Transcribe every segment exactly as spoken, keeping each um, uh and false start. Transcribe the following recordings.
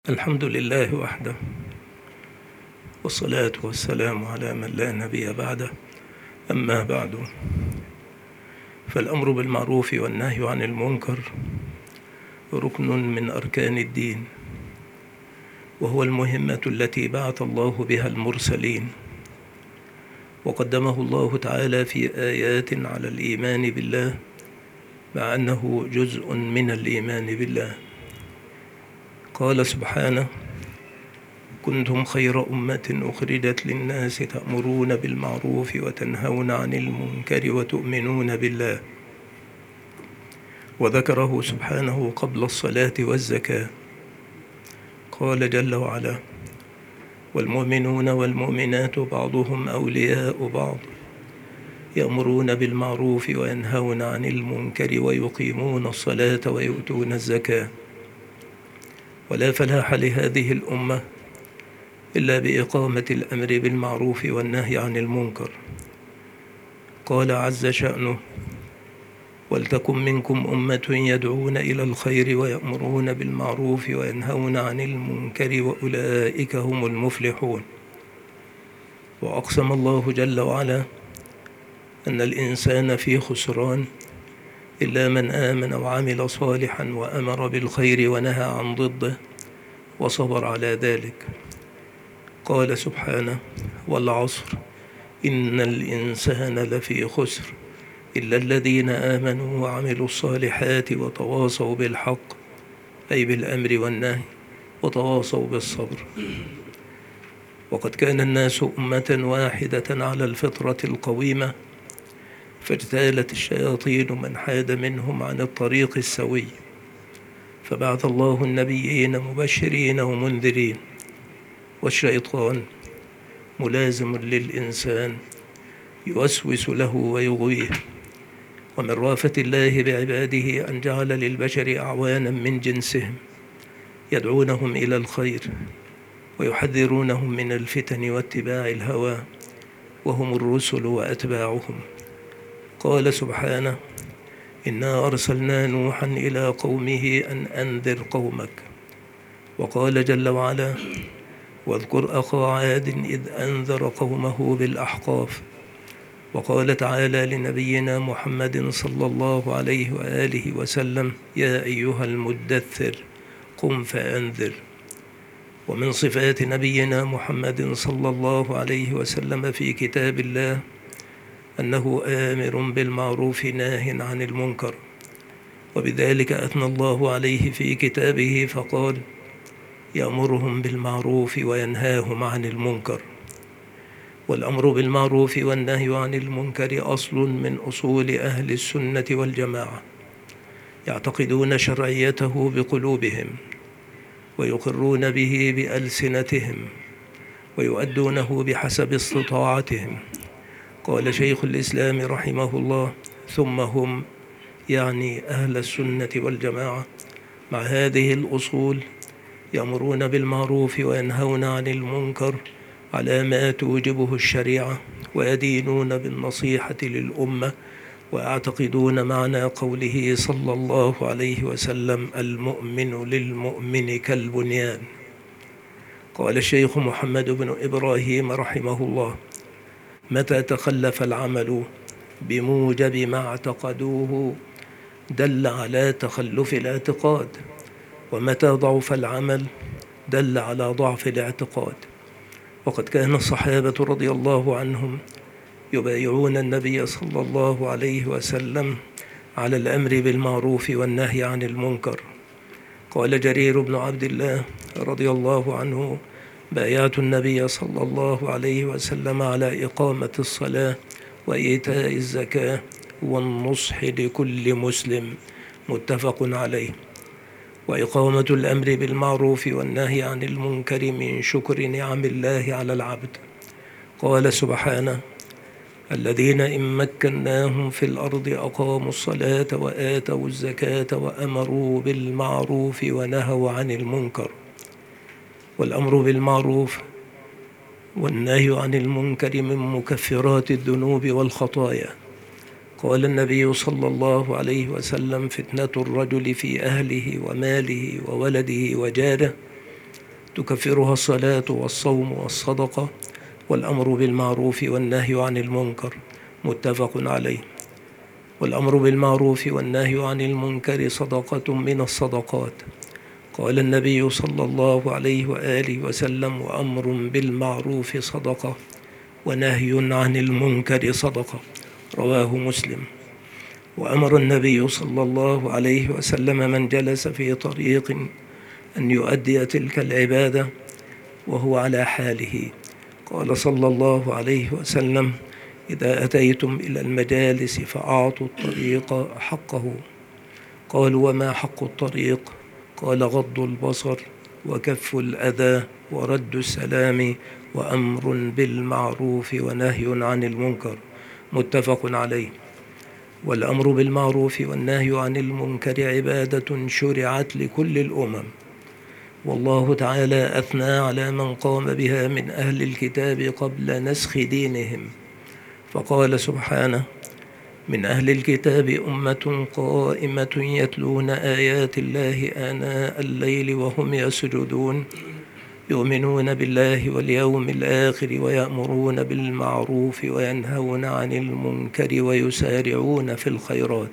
الحمد لله وحده، والصلاة والسلام على من لا نبي بعده. أما بعد، فالأمر بالمعروف والنهي عن المنكر ركن من أركان الدين، وهو المهمة التي بعث الله بها المرسلين، وقدمه الله تعالى في آيات على الإيمان بالله، مع أنه جزء من الإيمان بالله. قال سبحانه: كنتم خير أمة أخرجت للناس تأمرون بالمعروف وتنهون عن المنكر وتؤمنون بالله. وذكره سبحانه قبل الصلاة والزكاة، قال جل وعلا: والمؤمنون والمؤمنات بعضهم أولياء بعض يأمرون بالمعروف وينهون عن المنكر ويقيمون الصلاة ويؤتون الزكاة. ولا فلاح لهذه الأمة إلا بإقامة الأمر بالمعروف والنهي عن المنكر. قال عز شأنه: ولتكن منكم أمة يدعون إلى الخير ويأمرون بالمعروف وينهون عن المنكر وأولئك هم المفلحون. وأقسم الله جل وعلا أن الإنسان في خسران إلا من آمن وعمل صالحا وأمر بالخير ونهى عن ضده وصبر على ذلك. قال سبحانه: والعصر إن الإنسان لفي خسر إلا الذين آمنوا وعملوا الصالحات وتواصوا بالحق، أي بالأمر والنهي، وتواصوا بالصبر. وقد كان الناس أمة واحدة على الفطرة القويمة، فاجتالت الشياطين من حاد منهم عن الطريق السوي، فبعث الله النبيين مبشرين ومنذرين، والشيطان ملازم للإنسان يوسوس له ويغويه. ومن رافة الله بعباده أن جعل للبشر أعوانا من جنسهم يدعونهم إلى الخير ويحذرونهم من الفتن واتباع الهوى، وهم الرسل وأتباعهم. قال سبحانه: إنا أرسلنا نوحا إلى قومه أن أنذر قومك. وقال جل وعلا: واذكر أخا عاد إذ أنذر قومه بالأحقاف. وقال تعالى لنبينا محمد صلى الله عليه وآله وسلم: يا أيها المدثر قم فأنذر. ومن صفات نبينا محمد صلى الله عليه وسلم في كتاب الله أنه آمر بالمعروف ناه عن المنكر، وبذلك أثنى الله عليه في كتابه فقال: يأمرهم بالمعروف وينهاهم عن المنكر. والأمر بالمعروف والنهي عن المنكر أصل من أصول أهل السنة والجماعة، يعتقدون شرعيته بقلوبهم ويقرون به بألسنتهم ويؤدونه بحسب استطاعتهم. قال شيخ الإسلام رحمه الله: ثم هم، يعني أهل السنة والجماعة، مع هذه الأصول يأمرون بالمعروف وينهون عن المنكر على ما توجبه الشريعة، ويدينون بالنصيحة للأمة، ويعتقدون معنى قوله صلى الله عليه وسلم: المؤمن للمؤمن كالبنيان. قال الشيخ محمد بن إبراهيم رحمه الله: متى تخلف العمل بموجب ما اعتقدوه دل على تخلف الاعتقاد، ومتى ضعف العمل دل على ضعف الاعتقاد. وقد كان الصحابة رضي الله عنهم يبايعون النبي صلى الله عليه وسلم على الأمر بالمعروف والنهي عن المنكر. قال جرير بن عبد الله رضي الله عنه: بايعت النبي صلى الله عليه وسلم على إقامة الصلاة وإيتاء الزكاة والنصح لكل مسلم، متفق عليه. وإقامة الأمر بالمعروف والنهي عن المنكر من شكر نعم الله على العبد. قال سبحانه: الذين إن مكناهم في الأرض أقاموا الصلاة وآتوا الزكاة وأمروا بالمعروف ونهوا عن المنكر. والأمر بالمعروف والنهي عن المنكر من مكفرات الذنوب والخطايا. قال النبي صلى الله عليه وسلم: فتنة الرجل في أهله وماله وولده وجاره تكفرها الصلاة والصوم والصدقة والأمر بالمعروف والنهي عن المنكر، متفق عليه. والأمر بالمعروف والنهي عن المنكر صدقة من الصدقات. قال النبي صلى الله عليه وآله وسلم: وأمر بالمعروف صدقة ونهي عن المنكر صدقة، رواه مسلم. وأمر النبي صلى الله عليه وسلم من جلس في طريق أن يؤدي تلك العبادة وهو على حاله. قال صلى الله عليه وسلم: إذا أتيتم إلى المجالس فأعطوا الطريق حقه. قالوا: وما حق الطريق؟ قال: غض البصر وكف الأذى ورد السلام وأمر بالمعروف ونهي عن المنكر، متفق عليه. والأمر بالمعروف والنهي عن المنكر عبادة شرعت لكل الأمم، والله تعالى أثنى على من قام بها من أهل الكتاب قبل نسخ دينهم، فقال سبحانه: من أهل الكتاب أمة قائمة يتلون آيات الله آناء الليل وهم يسجدون يؤمنون بالله واليوم الآخر ويأمرون بالمعروف وينهون عن المنكر ويسارعون في الخيرات.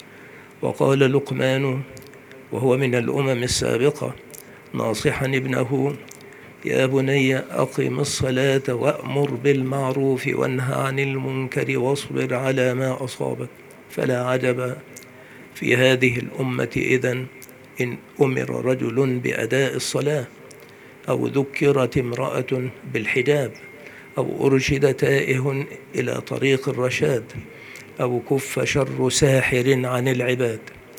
وقال لقمان وهو من الأمم السابقة ناصحا ابنه: يا بني أقم الصلاة وأمر بالمعروف وانه عن المنكر واصبر على ما أصابك. فلا عجب في هذه الأمة إذن إن أمر رجل بأداء الصلاة، أو ذكرت امرأة بالحجاب، أو أرشد تائه إلى طريق الرشاد، أو كف شر ساحر عن العباد.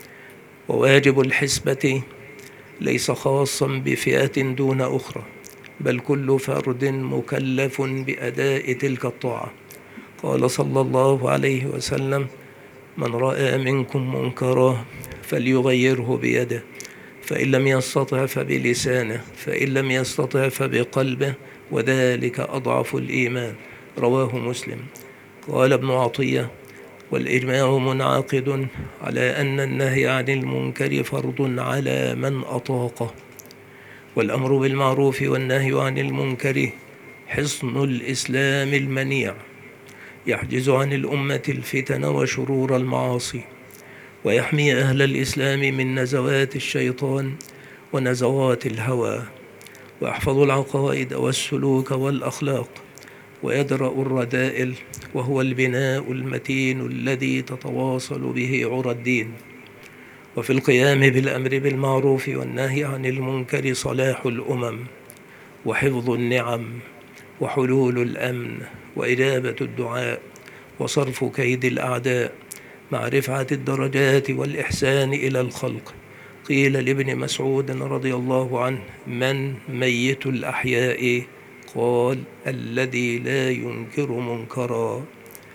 وواجب الحسبة ليس خاصا بفئة دون أخرى، بل كل فرد مكلف بأداء تلك الطاعة. قال صلى الله عليه وسلم: من رأى منكم منكرا فليغيره بيده، فإن لم يستطع فبلسانه، فإن لم يستطع فبقلبه، وذلك أضعف الإيمان، رواه مسلم. قال ابن عطية: والإجماع منعقد على أن النهي عن المنكر فرض على من أطاقه، والأمر بالمعروف والنهي عن المنكر حصن الإسلام المنيع، يحجز عن الأمة الفتن وشرور المعاصي، ويحمي أهل الإسلام من نزوات الشيطان ونزوات الهوى، ويحفظ العقائد والسلوك والأخلاق، ويدرأ الرذائل، وهو البناء المتين الذي تتواصل به عرى الدين. وفي القيام بالأمر بالمعروف والنهي عن المنكر صلاح الأمم، وحفظ النعم، وحلول الأمن، وإجابة الدعاء، وصرف كيد الأعداء، مع رفعة الدرجات والإحسان إلى الخلق. قيل لابن مسعود رضي الله عنه: من ميت الأحياء؟ قال: الذي لا ينكر منكرا.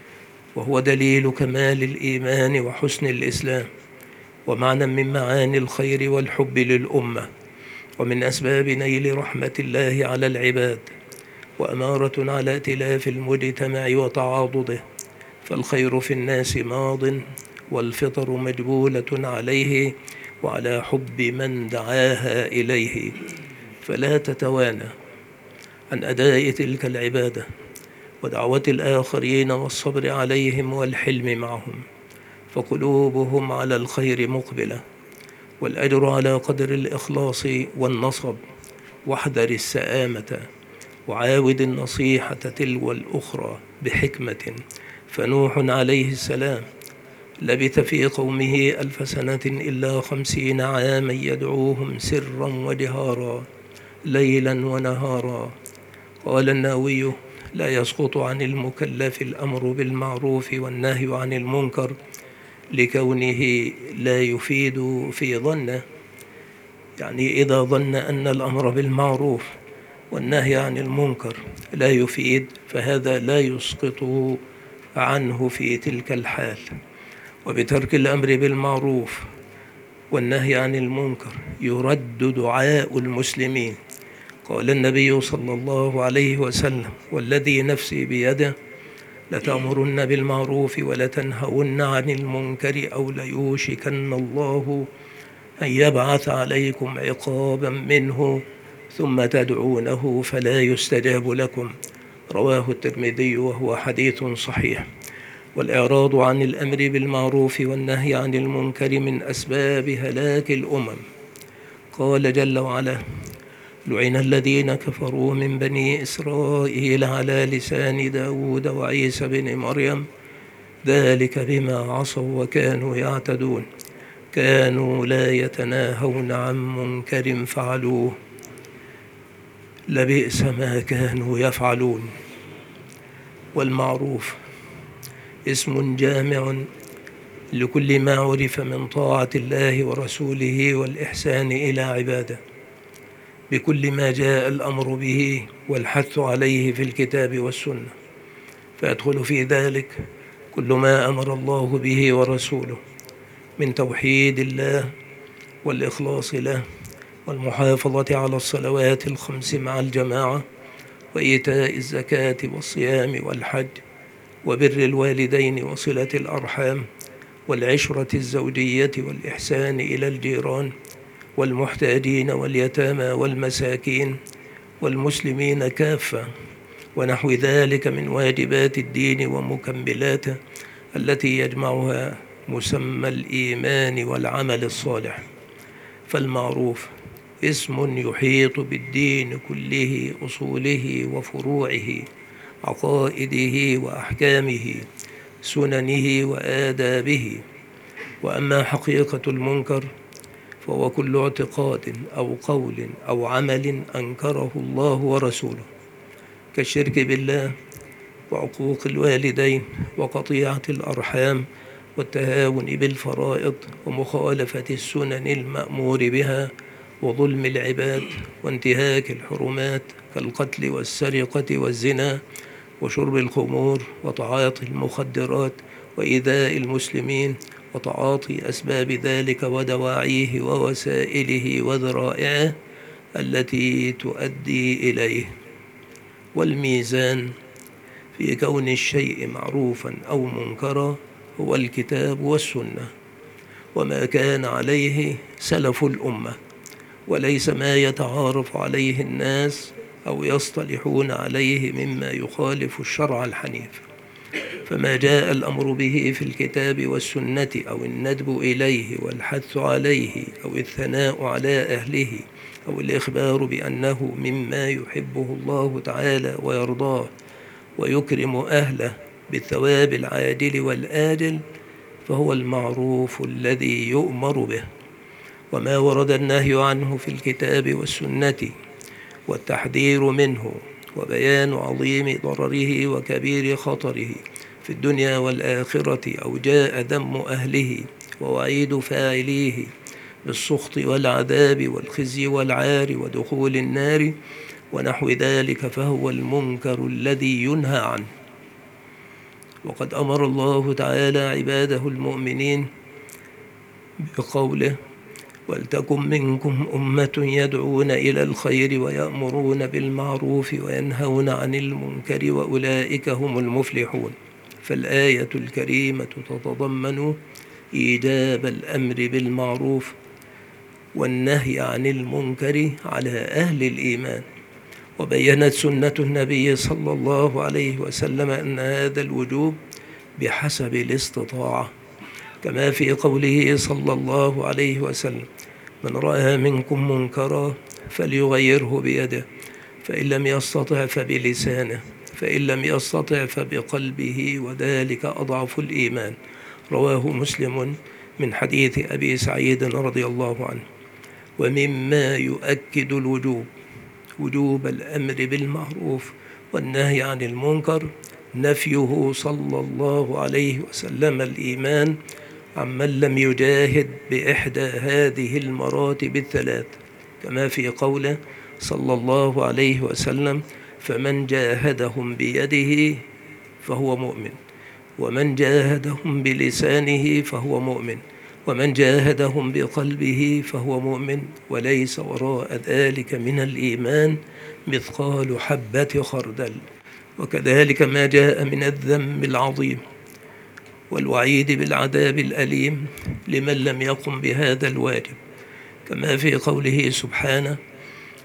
وهو دليل كمال الإيمان وحسن الإسلام، ومعنى من معاني الخير والحب للأمة، ومن أسباب نيل رحمة الله على العباد، وأمارة على ائتلاف المجتمع وتعاضده، فالخير في الناس ماض، والفطر مجبولة عليه وعلى حب من دعاها إليه، فلا تتوانى عن أداء تلك العبادة ودعوة الآخرين والصبر عليهم والحلم معهم، فقلوبهم على الخير مقبلة، والأجر على قدر الإخلاص والنصب. واحذر السآمة، وعاود النصيحة تلو الأخرى بحكمة. فنوح عليه السلام لبث في قومه ألف سنة إلا خمسين عاما يدعوهم سرا وجهارا ليلا ونهارا. قال النووي: لا يسقط عن المكلف الأمر بالمعروف والنهي عن المنكر لكونه لا يفيد في ظنه، يعني إذا ظن أن الأمر بالمعروف والنهي عن المنكر لا يفيد، فهذا لا يسقط عنه في تلك الحال. وبترك الأمر بالمعروف والنهي عن المنكر يرد دعاء المسلمين. قال النبي صلى الله عليه وسلم: والذي نفسي بيده لتأمرن بالمعروف ولتنهون عن المنكر أو ليوشكن الله أن يبعث عليكم عقابا منه ثم تدعونه فلا يستجاب لكم. رواه الترمذي وهو حديث صحيح. والإعراض عن الأمر بالمعروف والنهي عن المنكر من أسباب هلاك الأمم. قال جل وعلا: لعن الذين كفروا من بني إسرائيل على لسان داود وعيسى بن مريم ذلك بما عصوا وكانوا يعتدون كانوا لا يتناهون عن منكر فعلوه لبئس ما كانوا يفعلون. والمعروف اسم جامع لكل ما عرف من طاعة الله ورسوله والإحسان إلى عباده بكل ما جاء الأمر به والحث عليه في الكتاب والسنة، فيدخل في ذلك كل ما أمر الله به ورسوله من توحيد الله والإخلاص له والمحافظة على الصلوات الخمس مع الجماعة وإيتاء الزكاة والصيام والحج وبر الوالدين وصلة الأرحام والعشرة الزوجية والإحسان إلى الجيران والمحتاجين واليتامى والمساكين والمسلمين كافة ونحو ذلك من واجبات الدين ومكملاته التي يجمعها مسمى الإيمان والعمل الصالح. فالمعروف اسم يحيط بالدين كله، أصوله وفروعه، عقائده وأحكامه، سننه وآدابه. وأما حقيقة المنكر فهو كل اعتقاد أو قول أو عمل أنكره الله ورسوله كالشرك بالله وعقوق الوالدين وقطيعة الأرحام والتهاون بالفرائض ومخالفة السنن المأمور بها وظلم العباد وانتهاك الحرمات كالقتل والسرقة والزنا وشرب الخمور وتعاطي المخدرات وإيذاء المسلمين وتعاطي أسباب ذلك ودواعيه ووسائله وذرائعه التي تؤدي إليه. والميزان في كون الشيء معروفا أو منكرا هو الكتاب والسنة وما كان عليه سلف الأمة، وليس ما يتعارف عليه الناس أو يصطلحون عليه مما يخالف الشرع الحنيف. فما جاء الأمر به في الكتاب والسنة أو الندب إليه والحث عليه أو الثناء على أهله أو الإخبار بأنه مما يحبه الله تعالى ويرضاه ويكرم أهله بالثواب العاجل والآجل فهو المعروف الذي يؤمر به. وما ورد النهي عنه في الكتاب والسنة والتحذير منه وبيان عظيم ضرره وكبير خطره في الدنيا والآخرة أو جاء ذم أهله ووعيد فاعليه بالسخط والعذاب والخزي والعار ودخول النار ونحو ذلك فهو المنكر الذي ينهى عنه. وقد أمر الله تعالى عباده المؤمنين بقوله: ولتكن منكم أمة يدعون إلى الخير ويأمرون بالمعروف وينهون عن المنكر وأولئك هم المفلحون. فالآية الكريمة تتضمن إيجاب الأمر بالمعروف والنهي عن المنكر على أهل الإيمان. وبينت سنة النبي صلى الله عليه وسلم أن هذا الوجوب بحسب الاستطاعة، كما في قوله صلى الله عليه وسلم: من رأى منكم منكرا فليغيره بيده، فإن لم يستطع فبلسانه، فإن لم يستطع فبقلبه، وذلك أضعف الإيمان. رواه مسلم من حديث أبي سعيد رضي الله عنه. ومما يؤكد الوجوب وجوب الأمر بالمعروف والنهي عن المنكر نفيه صلى الله عليه وسلم الإيمان عمن لم يجاهد بإحدى هذه المراتب الثلاث، كما في قوله صلى الله عليه وسلم: فمن جاهدهم بيده فهو مؤمن، ومن جاهدهم بلسانه فهو مؤمن، ومن جاهدهم بقلبه فهو مؤمن، وليس وراء ذلك من الإيمان مثقال حبة خردل. وكذلك ما جاء من الذم العظيم والوعيد بالعذاب الأليم لمن لم يقم بهذا الواجب، كما في قوله سبحانه: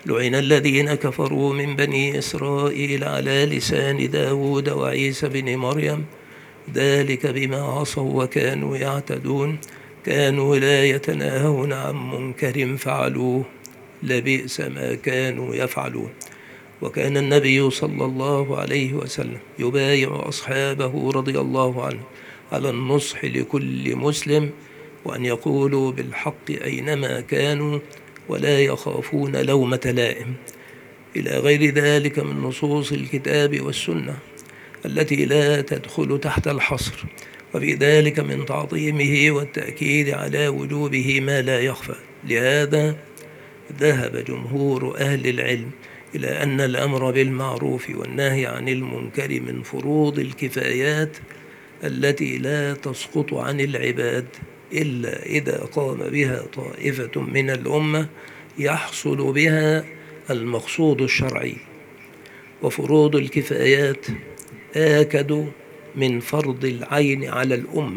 لعن الذين كفروا من بني إسرائيل على لسان داود وعيسى بن مريم ذلك بما عصوا وكانوا يعتدون كانوا لا يتناهون عن منكر فعلوه لبئس ما كانوا يفعلون. وكان النبي صلى الله عليه وسلم يبايع أصحابه رضي الله عنه على النصح لكل مسلم وأن يقولوا بالحق أينما كانوا ولا يخافون لومة لائم، إلى غير ذلك من نصوص الكتاب والسنة التي لا تدخل تحت الحصر، وفي ذلك من تعظيمه والتأكيد على وجوبه ما لا يخفى. لهذا ذهب جمهور أهل العلم إلى أن الأمر بالمعروف والنهي عن المنكر من فروض الكفايات التي لا تسقط عن العباد إلا إذا قام بها طائفة من الأمة يحصل بها المقصود الشرعي. وفروض الكفايات آكد من فرض العين على الأمة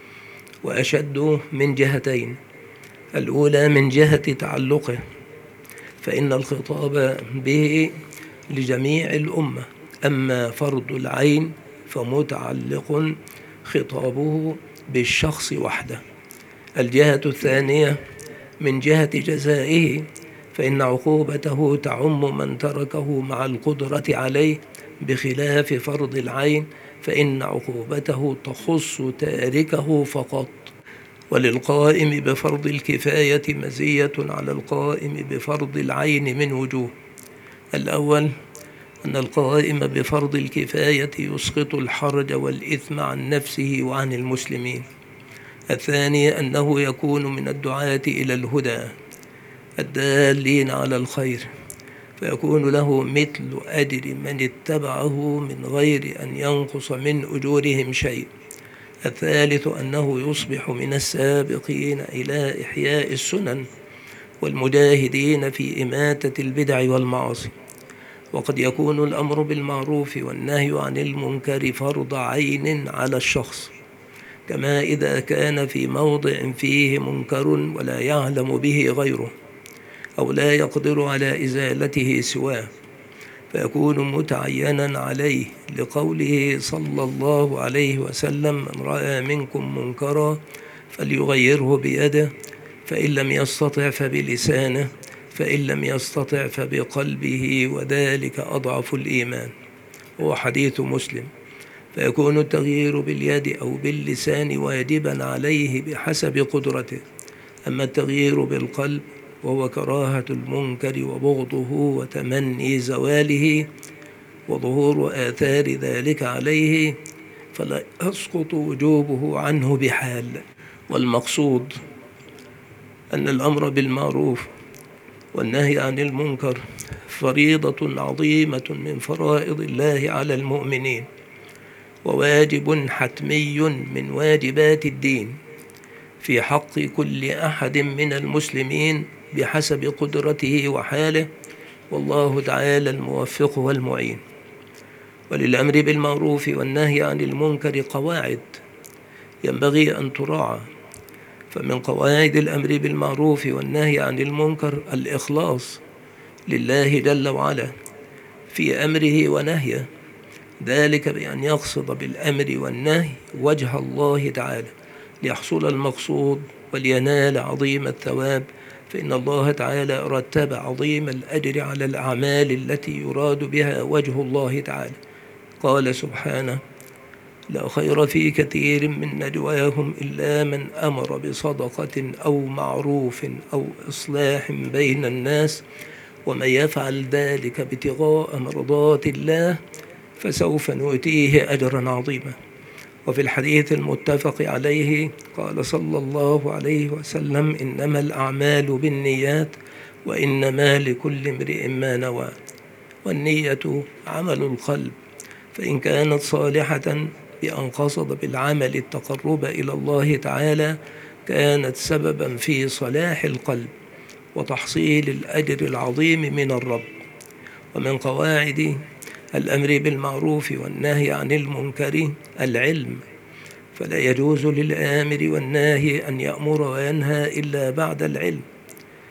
وأشد من جهتين. الأولى من جهة تعلقه، فإن الخطاب به لجميع الأمة، أما فرض العين فمتعلق خطابه بالشخص وحده. الجهة الثانية من جهة جزائه، فإن عقوبته تعم من تركه مع القدرة عليه، بخلاف فرض العين فإن عقوبته تخص تاركه فقط. وللقائم بفرض الكفاية مزية على القائم بفرض العين من وجوه. الأول أن القائم بفرض الكفاية يسقط الحرج والإثم عن نفسه وعن المسلمين. الثاني أنه يكون من الدعاة إلى الهدى الدالين على الخير، فيكون له مثل أجر من اتبعه من غير أن ينقص من أجورهم شيء. الثالث أنه يصبح من السابقين إلى إحياء السنن والمجاهدين في إماتة البدع والمعاصي. وقد يكون الأمر بالمعروف والنهي عن المنكر فرض عين على الشخص، كما إذا كان في موضع فيه منكر ولا يعلم به غيره أو لا يقدر على إزالته سواه، فيكون متعينا عليه، لقوله صلى الله عليه وسلم: من رأى منكم منكرا فليغيره بيده، فإن لم يستطع فبلسانه، فإن لم يستطع فبقلبه، وذلك أضعف الإيمان. هو حديث مسلم. فيكون التغيير باليد أو باللسان واجبا عليه بحسب قدرته. أما التغيير بالقلب وهو كراهة المنكر وبغضه وتمني زواله وظهور آثار ذلك عليه، فلا يسقط وجوبه عنه بحال. والمقصود أن الأمر بالمعروف والنهي عن المنكر فريضة عظيمة من فرائض الله على المؤمنين، وواجب حتمي من واجبات الدين في حق كل أحد من المسلمين بحسب قدرته وحاله، والله تعالى الموفق والمعين. وللأمر بالمعروف والنهي عن المنكر قواعد ينبغي أن تراعى. فمن قواعد الأمر بالمعروف والنهي عن المنكر الإخلاص لله جل وعلا في أمره ونهيه، ذلك بأن يقصد بالأمر والنهي وجه الله تعالى ليحصل المقصود ولينال عظيم الثواب، فإن الله تعالى رتب عظيم الأجر على الأعمال التي يراد بها وجه الله تعالى. قال سبحانه: لا خير في كثير من نجواهم إلا من أمر بصدقة أو معروف أو إصلاح بين الناس، ومن يفعل ذلك ابتغاء مرضات الله فسوف نؤتيه أجرا عظيما. وفي الحديث المتفق عليه قال صلى الله عليه وسلم: إنما الأعمال بالنيات وإنما لكل امرئ ما نوى. والنية عمل القلب، فإن كانت صالحة بأن قصد بالعمل التقرب إلى الله تعالى كانت سببا في صلاح القلب وتحصيل الأجر العظيم من الرب. ومن قواعد الأمر بالمعروف والنهي عن المنكر العلم، فلا يجوز للآمر والناهي أن يأمر وينهى إلا بعد العلم،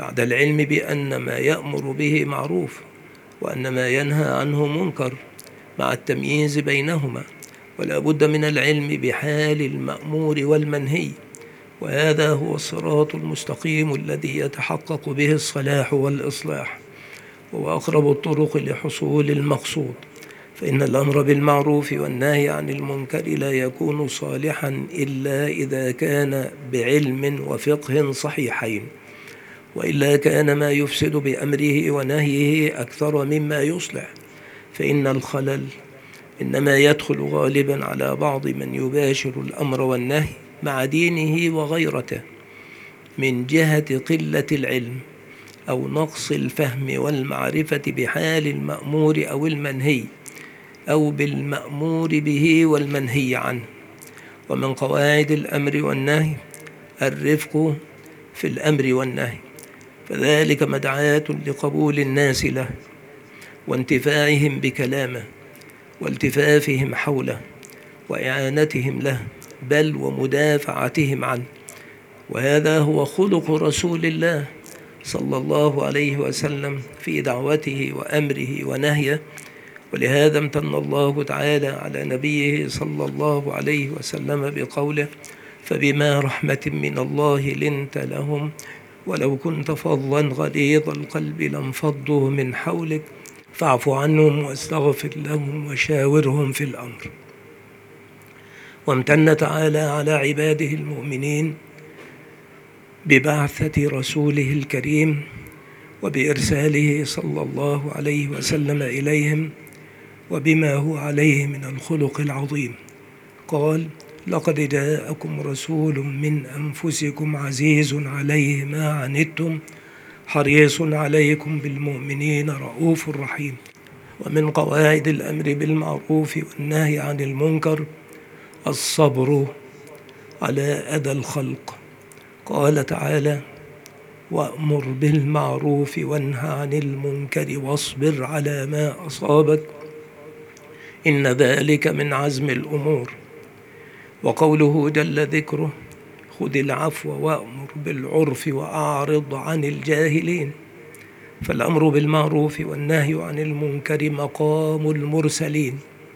بعد العلم بأن ما يأمر به معروف وأن ما ينهى عنه منكر، مع التمييز بينهما، ولا بد من العلم بحال المأمور والمنهي، وهذا هو الصراط المستقيم الذي يتحقق به الصلاح والإصلاح، وهو أقرب الطرق لحصول المقصود. فإن الأمر بالمعروف والنهي عن المنكر لا يكون صالحا إلا إذا كان بعلم وفقه صحيحين، وإلا كان ما يفسد بأمره ونهيه أكثر مما يصلح، فإن الخلل إنما يدخل غالبا على بعض من يباشر الأمر والنهي مع دينه وغيرته من جهة قلة العلم أو نقص الفهم والمعرفة بحال المأمور أو المنهي، أو بالمأمور به والمنهي عنه. ومن قواعد الأمر والنهي الرفق في الأمر والنهي، فذلك مدعاة لقبول الناس له وانتفاعهم بكلامه والتفافهم حوله وإعانتهم له، بل ومدافعتهم عنه. وهذا هو خلق رسول الله صلى الله عليه وسلم في دعوته وأمره ونهيه. ولهذا امتن الله تعالى على نبيه صلى الله عليه وسلم بقوله: فبما رحمة من الله لنت لهم ولو كنت فظا غليظ القلب لانفضوا من حولك فاعف عنهم واستغفر لهم وشاورهم في الأمر. وامتن تعالى على عباده المؤمنين ببعثة رسوله الكريم وبإرساله صلى الله عليه وسلم إليهم وبما هو عليه من الخلق العظيم. قال: لقد جاءكم رسول من أنفسكم عزيز عليه ما عنتم حريص عليكم بالمؤمنين رؤوف رحيم. ومن قواعد الأمر بالمعروف والنهي عن المنكر الصبر على أذى الخلق. قال تعالى: وأمر بالمعروف وانه عن المنكر واصبر على ما أصابك إن ذلك من عزم الأمور. وقوله جل ذكره: خذ العفو وأمر بالعرف وأعرض عن الجاهلين. فالأمر بالمعروف والنهي عن المنكر مقام المرسلين،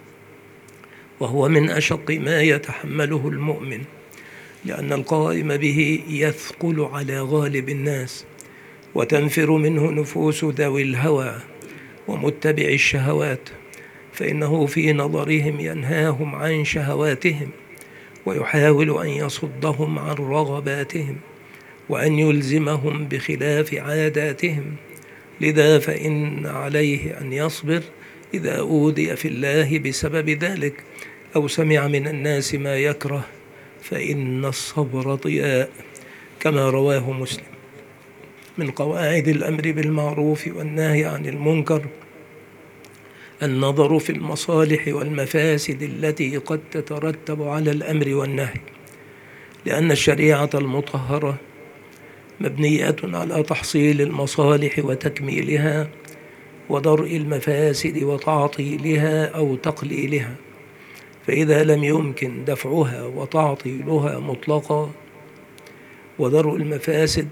وهو من أشق ما يتحمله المؤمن، لأن القائم به يثقل على غالب الناس، وتنفر منه نفوس ذوي الهوى ومتبع الشهوات، فإنه في نظرهم ينهاهم عن شهواتهم ويحاول أن يصدهم عن رغباتهم وأن يلزمهم بخلاف عاداتهم. لذا فإن عليه أن يصبر إذا أوذي في الله بسبب ذلك أو سمع من الناس ما يكره، فإن الصبر ضياء، كما رواه مسلم. من قواعد الأمر بالمعروف والنهي عن المنكر النظر في المصالح والمفاسد التي قد تترتب على الأمر والنهي، لأن الشريعة المطهرة مبنية على تحصيل المصالح وتكميلها ودرء المفاسد وتعطيلها أو تقليلها، فإذا لم يمكن دفعها وتعطيلها مطلقا ودرء المفاسد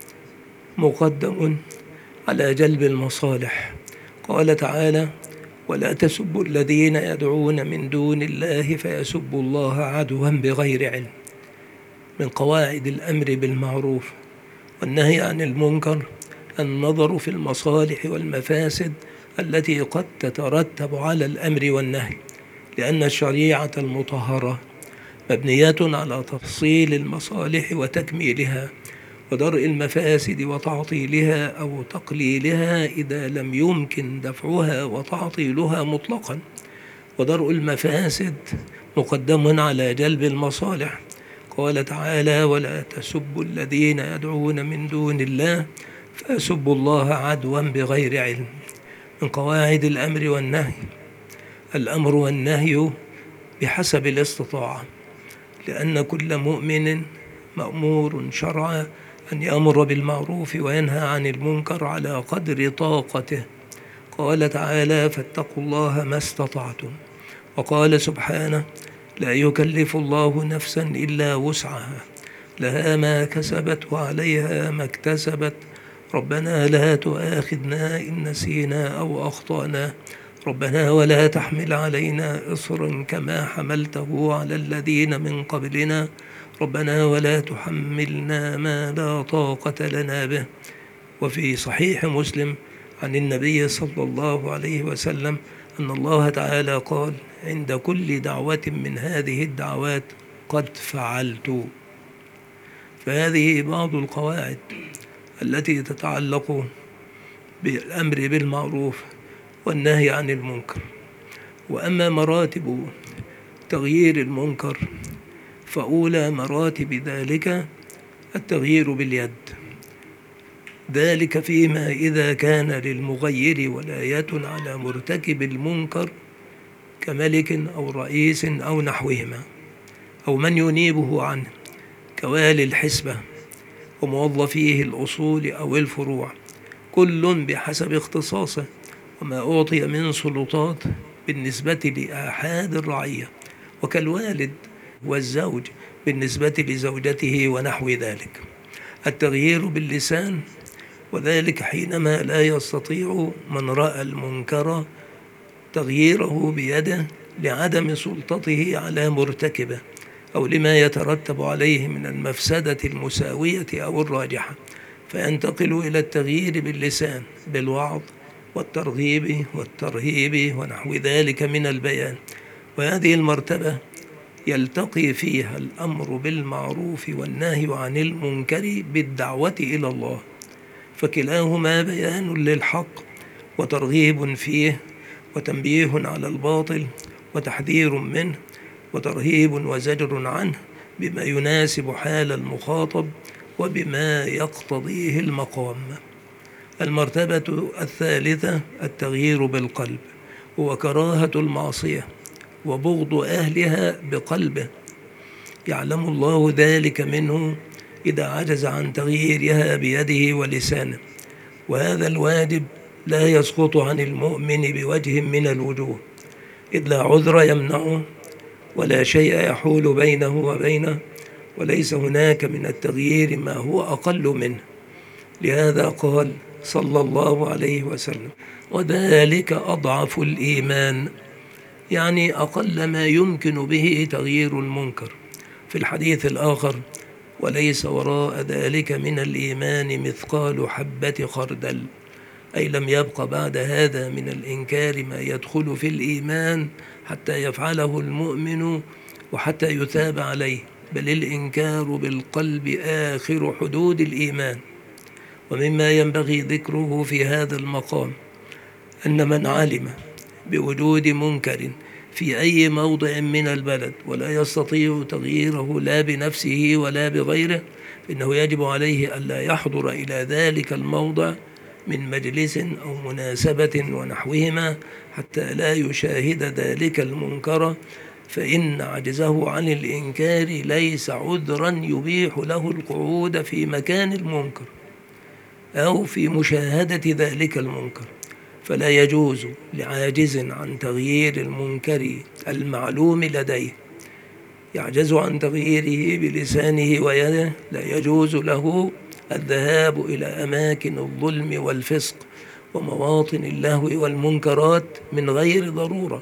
مقدم على جلب المصالح. قال تعالى: ولا تسبوا الذين يدعون من دون الله فيسبوا الله عدوا بغير علم. من قواعد الأمر بالمعروف والنهي عن المنكر النظر في المصالح والمفاسد التي قد تترتب على الأمر والنهي، لأن الشريعة المطهرة مبنية على تفصيل المصالح وتكميلها ودرء المفاسد وتعطيلها أو تقليلها إذا لم يمكن دفعها وتعطيلها مطلقا، ودرء المفاسد مقدم على جلب المصالح. قال تعالى: ولا تسبوا الذين يدعون من دون الله فيسبوا الله عدوا بغير علم. من قواعد الأمر والنهي الأمر والنهي بحسب الاستطاعة، لأن كل مؤمن مأمور شرعا أن يأمر بالمعروف وينهى عن المنكر على قدر طاقته. قال تعالى: فاتقوا الله ما استطعتم. وقال سبحانه: لا يكلف الله نفسا إلا وسعها لها ما كسبت وعليها ما اكتسبت ربنا لا تؤاخذنا إن نسينا أو أخطأنا، ربنا ولا تحمل علينا إصرا كما حملته على الذين من قبلنا، ربنا ولا تحملنا ما لا طاقة لنا به. وفي صحيح مسلم عن النبي صلى الله عليه وسلم أن الله تعالى قال عند كل دعوة من هذه الدعوات قد فعلت. فهذه بعض القواعد التي تتعلق بالأمر بالمعروف والنهي عن المنكر. وأما مراتب تغيير المنكر فأولى مراتب ذلك التغيير باليد، ذلك فيما إذا كان للمغير ولاية على مرتكب المنكر كملك أو رئيس أو نحوهما، أو من ينيبه عنه كوالي الحسبة وموظفيه الأصول أو الفروع، كل بحسب اختصاصه وما أعطي من سلطات بالنسبة لآحاد الرعية، وكالوالد والزوج بالنسبة لزوجته ونحو ذلك. التغيير باللسان، وذلك حينما لا يستطيع من رأى المنكر تغييره بيده لعدم سلطته على مرتكبه أو لما يترتب عليه من المفسدة المساوية أو الراجحة، فينتقل إلى التغيير باللسان بالوعظ والترغيب والترهيب ونحو ذلك من البيان. وهذه المرتبة يلتقي فيها الأمر بالمعروف والنهي عن المنكر بالدعوة إلى الله، فكلاهما بيان للحق وترغيب فيه وتنبيه على الباطل وتحذير منه وترهيب وزجر عنه بما يناسب حال المخاطب وبما يقتضيه المقام. المرتبة الثالثة التغيير بالقلب، هو كراهة المعصية وبغض أهلها بقلبه، يعلم الله ذلك منه إذا عجز عن تغييرها بيده ولسانه، وهذا الواجب لا يسقط عن المؤمن بوجه من الوجوه، إذ لا عذر يمنعه ولا شيء يحول بينه وبينه، وليس هناك من التغيير ما هو أقل منه. لهذا قال صلى الله عليه وسلم: وذلك أضعف الإيمان، يعني أقل ما يمكن به تغيير المنكر. في الحديث الآخر: وليس وراء ذلك من الإيمان مثقال حبة خردل، أي لم يبق بعد هذا من الإنكار ما يدخل في الإيمان حتى يفعله المؤمن وحتى يثاب عليه، بل الإنكار بالقلب آخر حدود الإيمان. ومما ينبغي ذكره في هذا المقام أن من علم بوجود منكر في أي موضع من البلد ولا يستطيع تغييره لا بنفسه ولا بغيره، فإنه يجب عليه ألا يحضر إلى ذلك الموضع من مجلس أو مناسبة ونحوهما حتى لا يشاهد ذلك المنكر، فإن عجزه عن الإنكار ليس عذرا يبيح له القعود في مكان المنكر أو في مشاهدة ذلك المنكر. فلا يجوز لعاجز عن تغيير المنكر المعلوم لديه، يعجز عن تغييره بلسانه ويده، لا يجوز له الذهاب إلى أماكن الظلم والفسق ومواطن اللهو والمنكرات من غير ضرورة.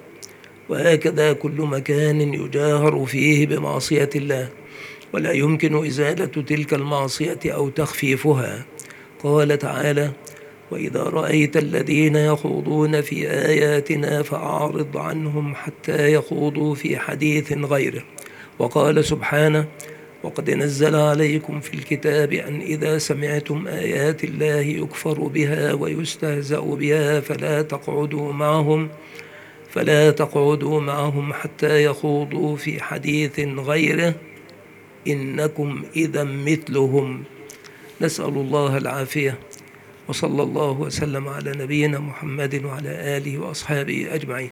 وهكذا كل مكان يجاهر فيه بمعصية الله ولا يمكن إزالة تلك المعصية أو تخفيفها. قال تعالى: وإذا رأيت الذين يخوضون في آياتنا فأعرض عنهم حتى يخوضوا في حديث غيره. وقال سبحانه: وقد نزل عليكم في الكتاب أن إذا سمعتم آيات الله يكفر بها ويستهزأ بها فلا تقعدوا معهم فلا تقعدوا معهم حتى يخوضوا في حديث غيره إنكم إذا مثلهم. نسأل الله العافية، وصلى الله وسلم على نبينا محمد وعلى آله وأصحابه أجمعين.